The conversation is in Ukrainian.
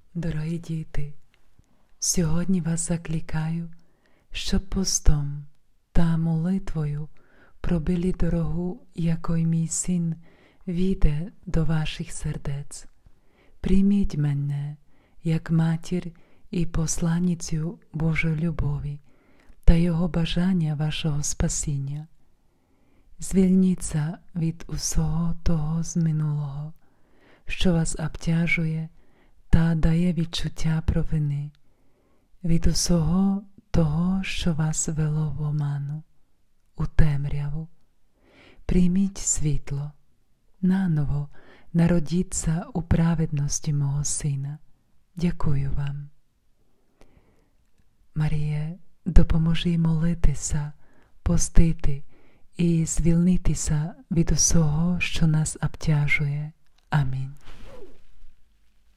Дорогі діти, сьогодні вас закликаю, щоб постом та молитвою пробили дорогу, якою мій син війде до ваших сердець. Прийміть мене, як матір і посланницю Божої любові та Його бажання вашого спасіння. Звільніться від усього того з минулого, що вас обтяжує та дає відчуття провини, від усього того, що вас вело в оману, у темряву. Прийміть світло, наново народіться у праведності мого Сина. Дякую вам. Маріє, допоможи молитися, постити і звільнитися від усього, що нас обтяжує. Амінь.